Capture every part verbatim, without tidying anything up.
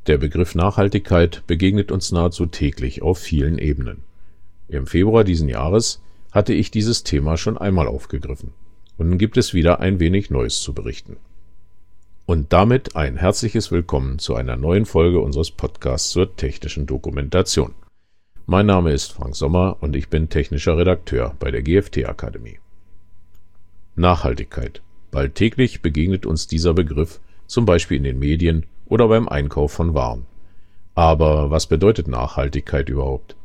Der Begriff Nachhaltigkeit begegnet uns nahezu täglich auf vielen Ebenen. Im Februar diesen Jahres hatte ich dieses Thema schon einmal aufgegriffen. Und nun gibt es wieder ein wenig Neues zu berichten. Und damit ein herzliches Willkommen zu einer neuen Folge unseres Podcasts zur technischen Dokumentation. Mein Name ist Frank Sommer und ich bin technischer Redakteur bei der G F T-Akademie. Nachhaltigkeit. Bald täglich begegnet uns dieser Begriff, zum Beispiel in den Medien oder beim Einkauf von Waren. Aber was bedeutet Nachhaltigkeit überhaupt?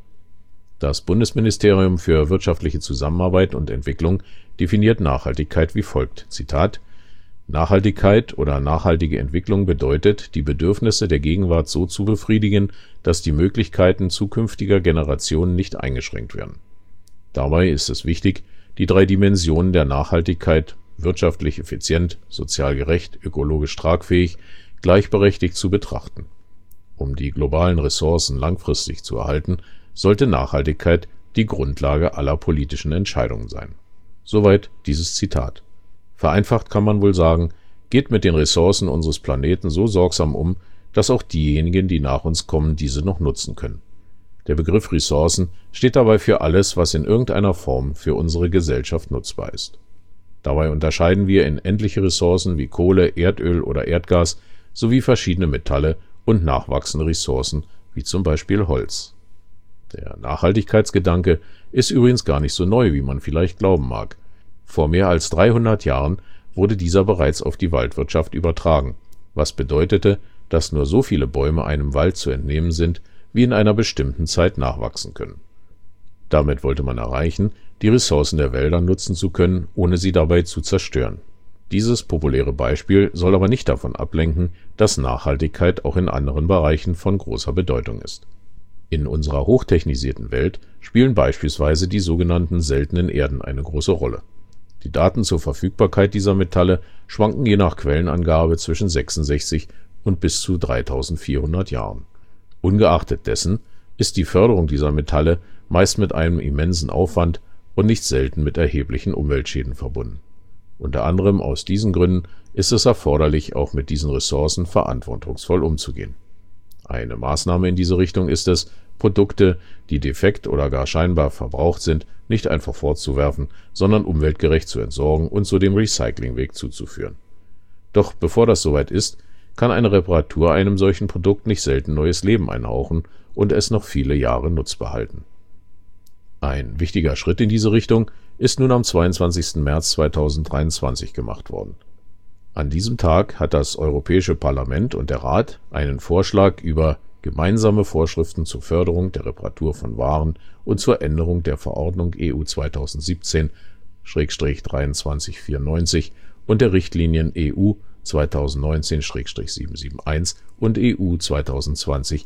Das Bundesministerium für wirtschaftliche Zusammenarbeit und Entwicklung definiert Nachhaltigkeit wie folgt, Zitat: Nachhaltigkeit oder nachhaltige Entwicklung bedeutet, die Bedürfnisse der Gegenwart so zu befriedigen, dass die Möglichkeiten zukünftiger Generationen nicht eingeschränkt werden. Dabei ist es wichtig, die drei Dimensionen der Nachhaltigkeit – wirtschaftlich effizient, sozial gerecht, ökologisch tragfähig – gleichberechtigt zu betrachten. Um die globalen Ressourcen langfristig zu erhalten, sollte Nachhaltigkeit die Grundlage aller politischen Entscheidungen sein. Soweit dieses Zitat. Vereinfacht kann man wohl sagen, geht mit den Ressourcen unseres Planeten so sorgsam um, dass auch diejenigen, die nach uns kommen, diese noch nutzen können. Der Begriff Ressourcen steht dabei für alles, was in irgendeiner Form für unsere Gesellschaft nutzbar ist. Dabei unterscheiden wir in endliche Ressourcen wie Kohle, Erdöl oder Erdgas sowie verschiedene Metalle und nachwachsende Ressourcen wie zum Beispiel Holz. Der Nachhaltigkeitsgedanke ist übrigens gar nicht so neu, wie man vielleicht glauben mag. Vor mehr als dreihundert Jahren wurde dieser bereits auf die Waldwirtschaft übertragen, was bedeutete, dass nur so viele Bäume einem Wald zu entnehmen sind, wie in einer bestimmten Zeit nachwachsen können. Damit wollte man erreichen, die Ressourcen der Wälder nutzen zu können, ohne sie dabei zu zerstören. Dieses populäre Beispiel soll aber nicht davon ablenken, dass Nachhaltigkeit auch in anderen Bereichen von großer Bedeutung ist. In unserer hochtechnisierten Welt spielen beispielsweise die sogenannten seltenen Erden eine große Rolle. Die Daten zur Verfügbarkeit dieser Metalle schwanken je nach Quellenangabe zwischen sechsundsechzig und bis zu dreitausendvierhundert Jahren. Ungeachtet dessen ist die Förderung dieser Metalle meist mit einem immensen Aufwand und nicht selten mit erheblichen Umweltschäden verbunden. Unter anderem aus diesen Gründen ist es erforderlich, auch mit diesen Ressourcen verantwortungsvoll umzugehen. Eine Maßnahme in diese Richtung ist es, Produkte, die defekt oder gar scheinbar verbraucht sind, nicht einfach fortzuwerfen, sondern umweltgerecht zu entsorgen und zu dem Recyclingweg zuzuführen. Doch bevor das soweit ist, kann eine Reparatur einem solchen Produkt nicht selten neues Leben einhauchen und es noch viele Jahre nutzbar halten. Ein wichtiger Schritt in diese Richtung ist nun am zweiundzwanzigsten März zweitausenddreiundzwanzig gemacht worden. An diesem Tag hat das Europäische Parlament und der Rat einen Vorschlag über gemeinsame Vorschriften zur Förderung der Reparatur von Waren und zur Änderung der Verordnung E U zweitausendsiebzehn dreiundzwanzig vierundneunzig und der Richtlinien E U zweitausendneunzehn siebenhunderteinundsiebzig und E U zweitausendzwanzig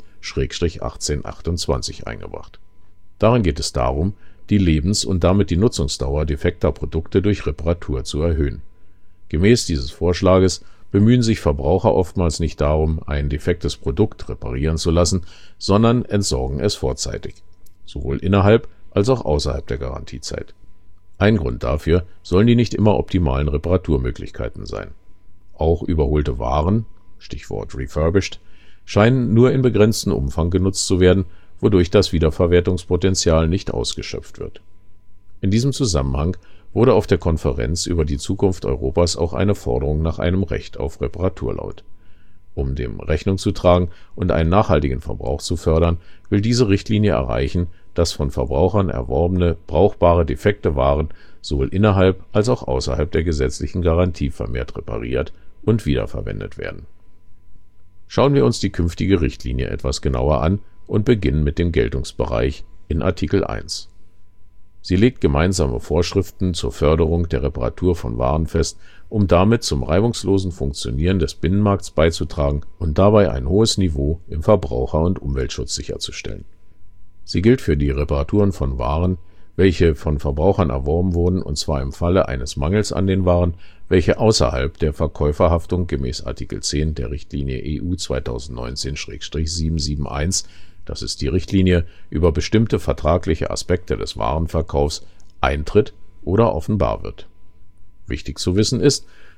achtzehnhundertachtundzwanzig eingebracht. Darin geht es darum, die Lebens- und damit die Nutzungsdauer defekter Produkte durch Reparatur zu erhöhen. Gemäß dieses Vorschlages bemühen sich Verbraucher oftmals nicht darum, ein defektes Produkt reparieren zu lassen, sondern entsorgen es vorzeitig, sowohl innerhalb als auch außerhalb der Garantiezeit. Ein Grund dafür sollen die nicht immer optimalen Reparaturmöglichkeiten sein. Auch überholte Waren, Stichwort refurbished, scheinen nur in begrenztem Umfang genutzt zu werden, wodurch das Wiederverwertungspotenzial nicht ausgeschöpft wird. In diesem Zusammenhang wurde auf der Konferenz über die Zukunft Europas auch eine Forderung nach einem Recht auf Reparatur laut. Um dem Rechnung zu tragen und einen nachhaltigen Verbrauch zu fördern, will diese Richtlinie erreichen, dass von Verbrauchern erworbene, brauchbare defekte Waren sowohl innerhalb als auch außerhalb der gesetzlichen Garantie vermehrt repariert und wiederverwendet werden. Schauen wir uns die künftige Richtlinie etwas genauer an und beginnen mit dem Geltungsbereich in Artikel eins. Sie legt gemeinsame Vorschriften zur Förderung der Reparatur von Waren fest, um damit zum reibungslosen Funktionieren des Binnenmarkts beizutragen und dabei ein hohes Niveau im Verbraucher- und Umweltschutz sicherzustellen. Sie gilt für die Reparaturen von Waren, welche von Verbrauchern erworben wurden, und zwar im Falle eines Mangels an den Waren, welche außerhalb der Verkäuferhaftung gemäß Artikel zehn der Richtlinie E U zweitausendneunzehn siebenhunderteinundsiebzig, das ist die Richtlinie über bestimmte vertragliche Aspekte des Warenverkaufs, eintritt oder offenbar wird. Wichtig zu wissen ist,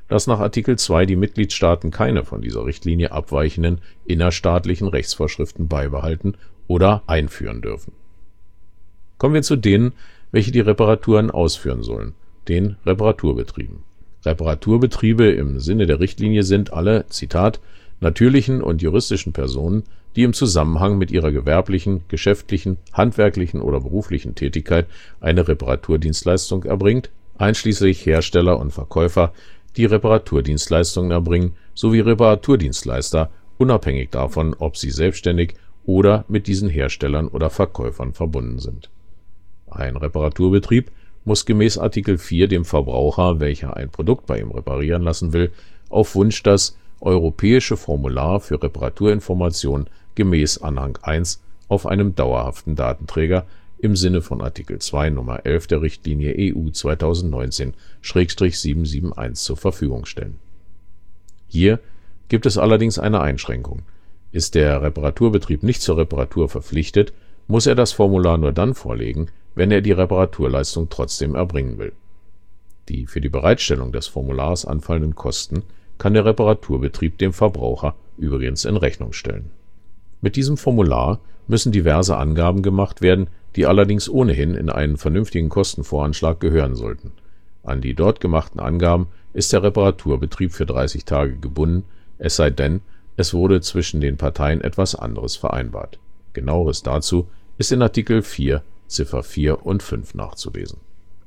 dass nach Artikel zwei die Mitgliedstaaten keine von dieser Richtlinie abweichenden innerstaatlichen Rechtsvorschriften beibehalten oder einführen dürfen. Kommen wir zu denen, welche die Reparaturen ausführen sollen, den Reparaturbetrieben. Reparaturbetriebe im Sinne der Richtlinie sind alle, Zitat, natürlichen und juristischen Personen, die im Zusammenhang mit ihrer gewerblichen, geschäftlichen, handwerklichen oder beruflichen Tätigkeit eine Reparaturdienstleistung erbringt, einschließlich Hersteller und Verkäufer, die Reparaturdienstleistungen erbringen, sowie Reparaturdienstleister, unabhängig davon, ob sie selbstständig oder mit diesen Herstellern oder Verkäufern verbunden sind. Ein Reparaturbetrieb muss gemäß Artikel vier dem Verbraucher, welcher ein Produkt bei ihm reparieren lassen will, auf Wunsch das Europäische Formular für Reparaturinformation gemäß Anhang eins auf einem dauerhaften Datenträger im Sinne von Artikel zwei Nummer elf der Richtlinie E U zweitausendneunzehn siebenhunderteinundsiebzig zur Verfügung stellen. Hier gibt es allerdings eine Einschränkung. Ist der Reparaturbetrieb nicht zur Reparatur verpflichtet, muss er das Formular nur dann vorlegen, wenn er die Reparaturleistung trotzdem erbringen will. Die für die Bereitstellung des Formulars anfallenden Kosten kann der Reparaturbetrieb dem Verbraucher übrigens in Rechnung stellen. Mit diesem Formular müssen diverse Angaben gemacht werden, die allerdings ohnehin in einen vernünftigen Kostenvoranschlag gehören sollten. An die dort gemachten Angaben ist der Reparaturbetrieb für dreißig Tage gebunden, es sei denn, es wurde zwischen den Parteien etwas anderes vereinbart. Genaueres dazu ist in Artikel vier, Ziffer vier und fünf nachzulesen.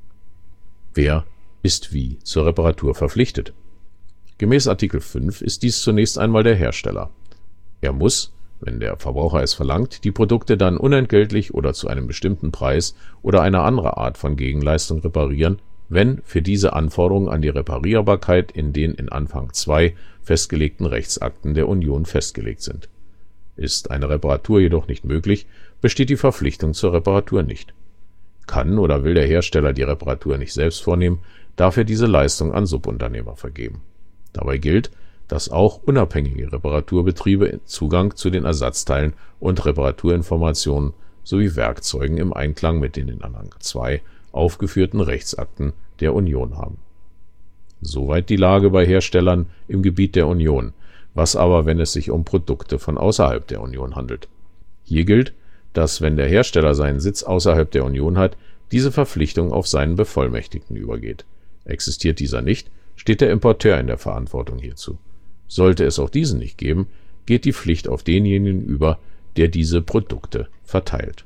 Wer ist wie zur Reparatur verpflichtet? Gemäß Artikel fünf ist dies zunächst einmal der Hersteller. Er muss, wenn der Verbraucher es verlangt, die Produkte dann unentgeltlich oder zu einem bestimmten Preis oder einer anderen Art von Gegenleistung reparieren, wenn für diese Anforderungen an die Reparierbarkeit in den in Anhang zwei festgelegten Rechtsakten der Union festgelegt sind. Ist eine Reparatur jedoch nicht möglich, besteht die Verpflichtung zur Reparatur nicht. Kann oder will der Hersteller die Reparatur nicht selbst vornehmen, darf er diese Leistung an Subunternehmer vergeben. Dabei gilt, dass auch unabhängige Reparaturbetriebe Zugang zu den Ersatzteilen und Reparaturinformationen sowie Werkzeugen im Einklang mit den in Anhang zwei aufgeführten Rechtsakten der Union haben. Soweit die Lage bei Herstellern im Gebiet der Union, was aber, wenn es sich um Produkte von außerhalb der Union handelt? Hier gilt, dass, wenn der Hersteller seinen Sitz außerhalb der Union hat, diese Verpflichtung auf seinen Bevollmächtigten übergeht. Existiert dieser nicht, steht der Importeur in der Verantwortung hierzu. Sollte es auch diesen nicht geben, geht die Pflicht auf denjenigen über, der diese Produkte verteilt.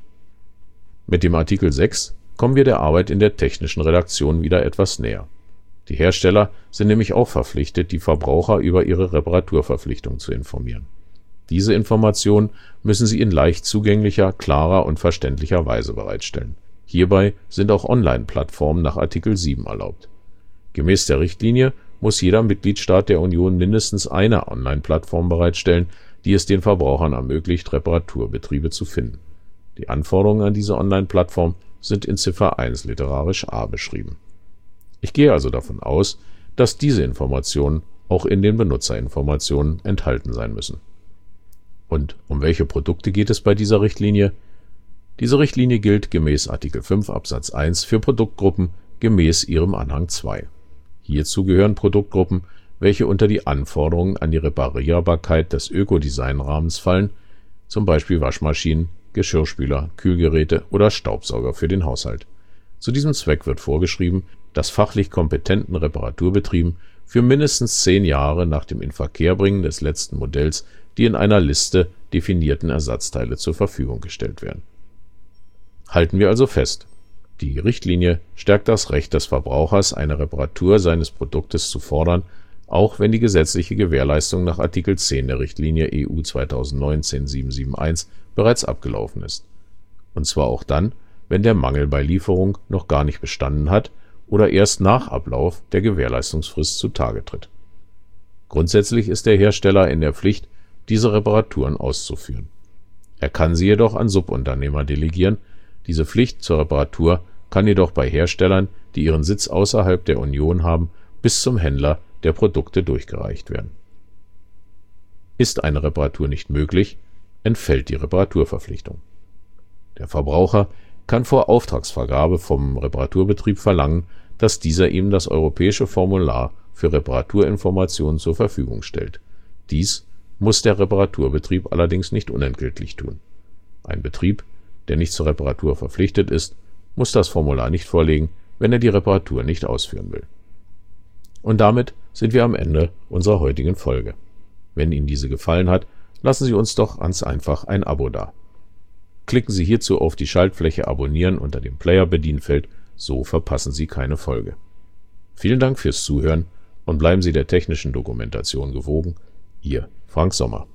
Mit dem Artikel sechs kommen wir der Arbeit in der technischen Redaktion wieder etwas näher. Die Hersteller sind nämlich auch verpflichtet, die Verbraucher über ihre Reparaturverpflichtung zu informieren. Diese Informationen müssen sie in leicht zugänglicher, klarer und verständlicher Weise bereitstellen. Hierbei sind auch Online-Plattformen nach Artikel sieben erlaubt. Gemäß der Richtlinie muss jeder Mitgliedstaat der Union mindestens eine Online-Plattform bereitstellen, die es den Verbrauchern ermöglicht, Reparaturbetriebe zu finden. Die Anforderungen an diese Online-Plattform sind in Ziffer eins literarisch A beschrieben. Ich gehe also davon aus, dass diese Informationen auch in den Benutzerinformationen enthalten sein müssen. Und um welche Produkte geht es bei dieser Richtlinie? Diese Richtlinie gilt gemäß Artikel fünf Absatz eins für Produktgruppen gemäß ihrem Anhang zwei. Hierzu gehören Produktgruppen, welche unter die Anforderungen an die Reparierbarkeit des Ökodesign-Rahmens fallen, zum Beispiel Waschmaschinen, Geschirrspüler, Kühlgeräte oder Staubsauger für den Haushalt. Zu diesem Zweck wird vorgeschrieben, dass fachlich kompetenten Reparaturbetrieben für mindestens zehn Jahre nach dem Inverkehrbringen des letzten Modells die in einer Liste definierten Ersatzteile zur Verfügung gestellt werden. Halten wir also fest: Die Richtlinie stärkt das Recht des Verbrauchers, eine Reparatur seines Produktes zu fordern, auch wenn die gesetzliche Gewährleistung nach Artikel zehn der Richtlinie E U zweitausendneunzehn siebenhunderteinundsiebzig bereits abgelaufen ist. Und zwar auch dann, wenn der Mangel bei Lieferung noch gar nicht bestanden hat oder erst nach Ablauf der Gewährleistungsfrist zutage tritt. Grundsätzlich ist der Hersteller in der Pflicht, diese Reparaturen auszuführen. Er kann sie jedoch an Subunternehmer delegieren. Diese Pflicht zur Reparatur kann jedoch bei Herstellern, die ihren Sitz außerhalb der Union haben, bis zum Händler der Produkte durchgereicht werden. Ist eine Reparatur nicht möglich, entfällt die Reparaturverpflichtung. Der Verbraucher kann vor Auftragsvergabe vom Reparaturbetrieb verlangen, dass dieser ihm das europäische Formular für Reparaturinformationen zur Verfügung stellt. Dies muss der Reparaturbetrieb allerdings nicht unentgeltlich tun. Ein Betrieb, der nicht zur Reparatur verpflichtet ist, muss das Formular nicht vorlegen, wenn er die Reparatur nicht ausführen will. Und damit sind wir am Ende unserer heutigen Folge. Wenn Ihnen diese gefallen hat, lassen Sie uns doch ganz einfach ein Abo da. Klicken Sie hierzu auf die Schaltfläche Abonnieren unter dem Player-Bedienfeld, so verpassen Sie keine Folge. Vielen Dank fürs Zuhören und bleiben Sie der technischen Dokumentation gewogen. Ihr Frank Sommer.